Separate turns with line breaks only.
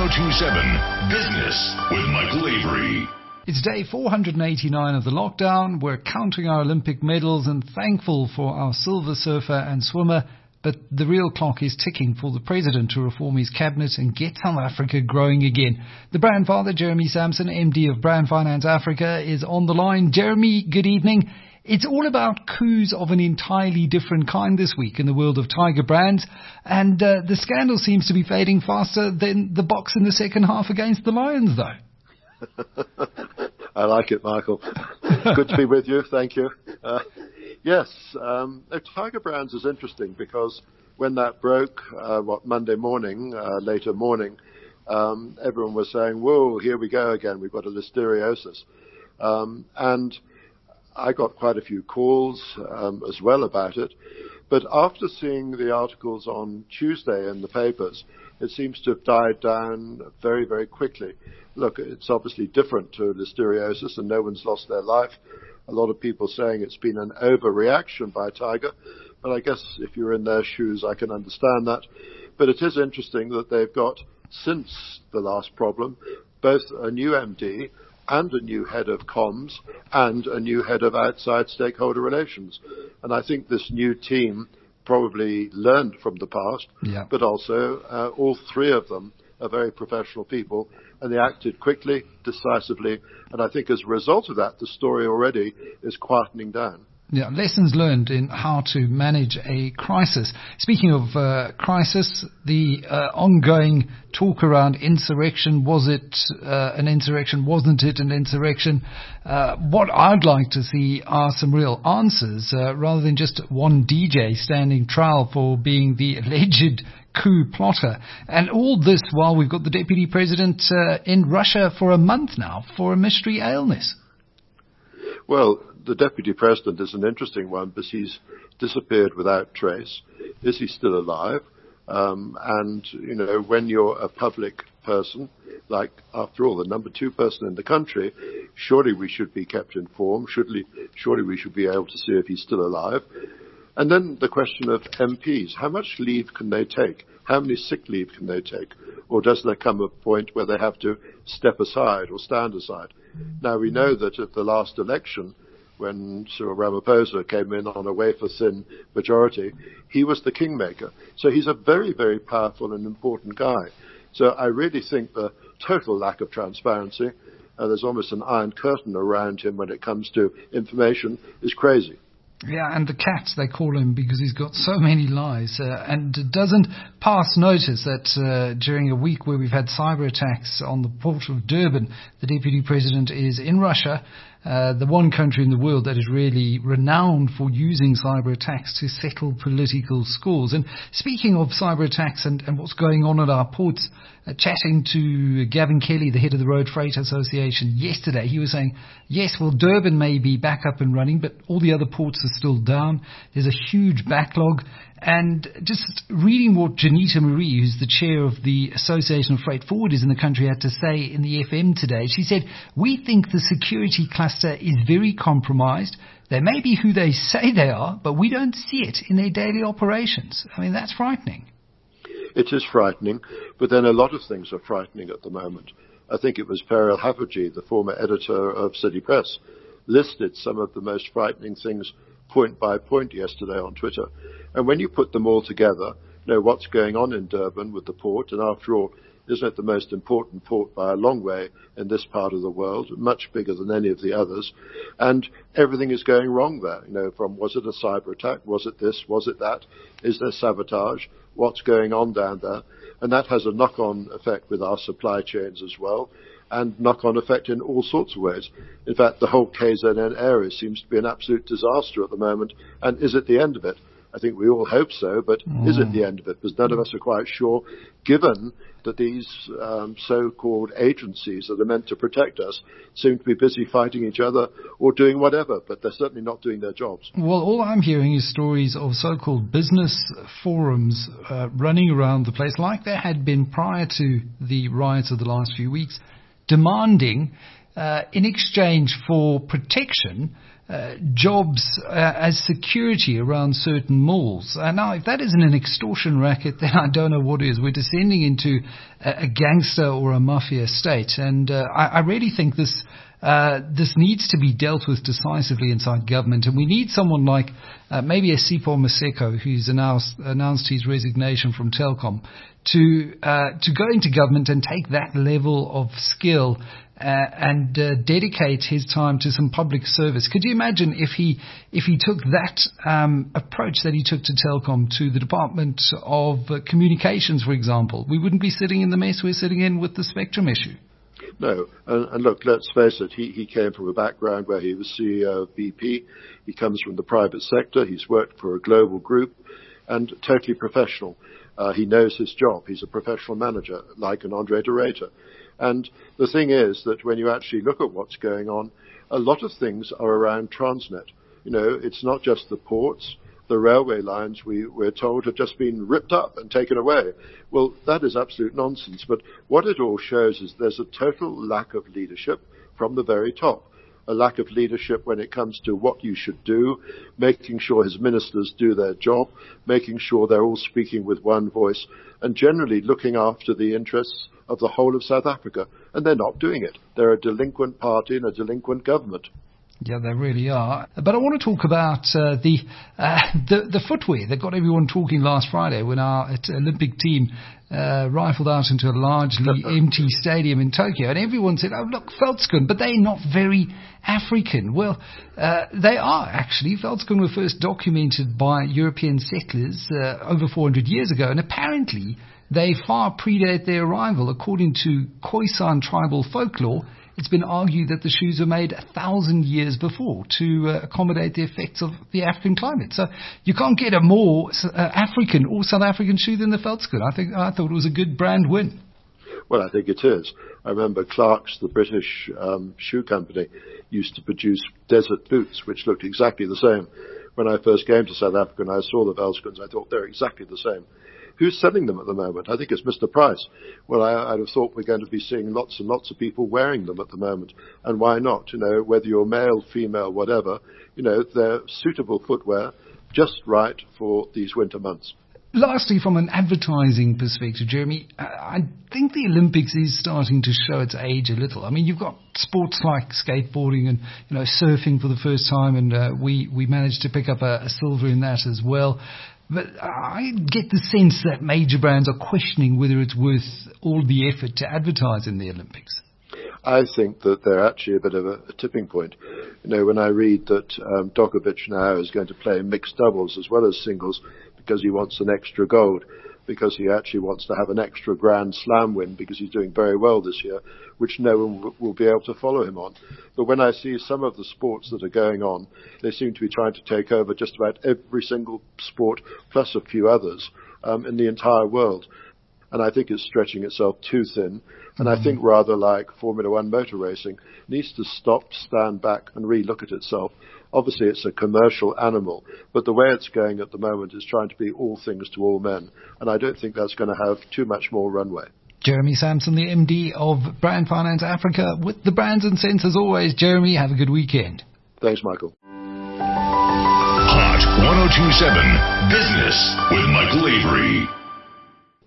1027 Business with Michael Avery.
It's day 489 of the lockdown. We're counting our Olympic medals and thankful for our silver surfer and swimmer. But the real clock is ticking for the president to reform his cabinet and get South Africa growing again. The brand father, Jeremy Sampson, MD of Brand Finance Africa, is on the line. Jeremy, good evening. It's all about coups of an entirely different kind this week in the world of Tiger Brands. And the scandal seems to be fading faster than the box in the second half against the Lions, though.
I like it, Michael. Good to be with you. Thank you. Yes, Tiger Brands is interesting because when that broke, Monday morning, later morning, everyone was saying, whoa, here we go again. We've got a listeriosis. And I got quite a few calls as well about it. But after seeing the articles on Tuesday in the papers, it seems to have died down very, very quickly. Look, it's obviously different to listeriosis and no one's lost their life. A lot of people saying it's been an overreaction by Tiger. But I guess if you're in their shoes, I can understand that. But it is interesting that they've got, since the last problem, both a new MD and a new head of comms and a new head of outside stakeholder relations. And I think this new team probably learned from the past, but also all three of them are very professional people, and they acted quickly, decisively, and I think as a result of that, the story already is quietening down.
Yeah, lessons learned in how to manage a crisis. Speaking of crisis, the ongoing talk around insurrection, was it an insurrection, wasn't it an insurrection? What I'd like to see are some real answers, rather than just one DJ standing trial for being the alleged coup plotter. And all this while we've got the deputy president in Russia for a month now for a mystery illness.
Well, the deputy president is an interesting one because he's disappeared without trace. Is he still alive? And, you know, when you're a public person, like, after all, the number two person in the country, surely we should be kept informed. Surely we should be able to see if he's still alive. And then the question of MPs. How much leave can they take? How many sick leave can they take? Or does there come a point where they have to step aside or stand aside? Now, we know that at the last election, when Cyril Ramaphosa came in on a wafer-thin majority, he was the kingmaker. So he's a very, very powerful and important guy. So I really think the total lack of transparency, there's almost an iron curtain around him when it comes to information, is crazy.
Yeah, and the cat, they call him because he's got so many lies, and doesn't pass notice that during a week where we've had cyber attacks on the port of Durban, the deputy president is in Russia, the one country in the world that is really renowned for using cyber attacks to settle political scores. And speaking of cyber attacks and what's going on at our ports, chatting to Gavin Kelly, the head of the Road Freight Association yesterday, he was saying, yes, well, Durban may be back up and running, but all the other ports are still down. There's a huge backlog. And just reading what Janita Marie, who's the chair of the Association of Freight Forwarders in the country, had to say in the FM today, she said, we think the security cluster is very compromised. They may be who they say they are, but we don't see it in their daily operations. I mean, that's frightening.
It is frightening, but then a lot of things are frightening at the moment. I think it was Peril Haffajee, the former editor of City Press, listed some of the most frightening things point by point yesterday on Twitter. And when you put them all together, you know what's going on in Durban with the port, and after all, isn't it the most important port by a long way in this part of the world, much bigger than any of the others, and everything is going wrong there. You know, from was it a cyber attack, was it this, was it that, is there sabotage, what's going on down there, and that has a knock-on effect with our supply chains as well, and knock-on effect in all sorts of ways. In fact, the whole KZN area seems to be an absolute disaster at the moment, and is it the end of it? I think we all hope so, but is it the end of it? Because none of us are quite sure, given that these so-called agencies that are meant to protect us seem to be busy fighting each other or doing whatever, but they're certainly not doing their jobs.
Well, all I'm hearing is stories of so-called business forums running around the place, like there had been prior to the riots of the last few weeks, demanding in exchange for protection jobs as security around certain malls. Now, if that isn't an extortion racket, then I don't know what is. We're descending into a gangster or a mafia state, and I really think this needs to be dealt with decisively inside government, and we need someone like maybe a Sipho Maseko, who's announced his resignation from Telkom, to go into government and take that level of skill and dedicate his time to some public service. Could you imagine if he took that approach that he took to Telkom to the Department of Communications, for example? We wouldn't be sitting in the mess we're sitting in with the spectrum issue.
No, and look, let's face it, he came from a background where he was CEO of BP. He comes from the private sector. He's worked for a global group and totally professional. He knows his job. He's a professional manager, like an Andre de Ruyter. And the thing is that when you actually look at what's going on, a lot of things are around Transnet. You know, it's not just the ports. The railway lines, we're told, have just been ripped up and taken away. Well, that is absolute nonsense. But what it all shows is there's a total lack of leadership from the very top. A lack of leadership when it comes to what you should do, making sure his ministers do their job, making sure they're all speaking with one voice, and generally looking after the interests of the whole of South Africa. And they're not doing it. They're a delinquent party and a delinquent government.
Yeah, they really are. But I want to talk about the footwear that got everyone talking last Friday when our Olympic team rifled out into a largely empty stadium in Tokyo. And everyone said, oh, look, Veldschoen, but they're not very African. Well, they are actually. Veldschoen were first documented by European settlers over 400 years ago. And apparently they far predate their arrival. According to Khoisan tribal folklore, it's been argued that the shoes were made 1,000 years before to accommodate the effects of the African climate. So you can't get a more African or South African shoe than the Veldschoen. I thought it was a good brand win.
Well, I think it is. I remember Clark's, the British shoe company, used to produce desert boots, which looked exactly the same. When I first came to South Africa and I saw the Veldschoens, I thought they're exactly the same. Who's selling them at the moment? I think it's Mr. Price. Well, I'd have thought we're going to be seeing lots and lots of people wearing them at the moment. And why not? You know, whether you're male, female, whatever, you know, they're suitable footwear, just right for these winter months.
Lastly, from an advertising perspective, Jeremy, I think the Olympics is starting to show its age a little. I mean, you've got sports like skateboarding and, you know, surfing for the first time, and we managed to pick up a silver in that as well. But I get the sense that major brands are questioning whether it's worth all the effort to advertise in the Olympics.
I think that they're actually a bit of a tipping point. You know, when I read that Djokovic now is going to play mixed doubles as well as singles because he wants an extra gold, because he actually wants to have an extra Grand Slam win because he's doing very well this year, which no one will be able to follow him on. But when I see some of the sports that are going on, they seem to be trying to take over just about every single sport, plus a few others, in the entire world. And I think it's stretching itself too thin. And I think rather like Formula One motor racing needs to stop, stand back and re-look at itself. Obviously, it's a commercial animal, but the way it's going at the moment is trying to be all things to all men. And I don't think that's going to have too much more runway.
Jeremy Sampson, the MD of Brand Finance Africa, with the brands and cents as always. Jeremy, have a good weekend.
Thanks, Michael.
Hot 102.7 Business with Michael Avery.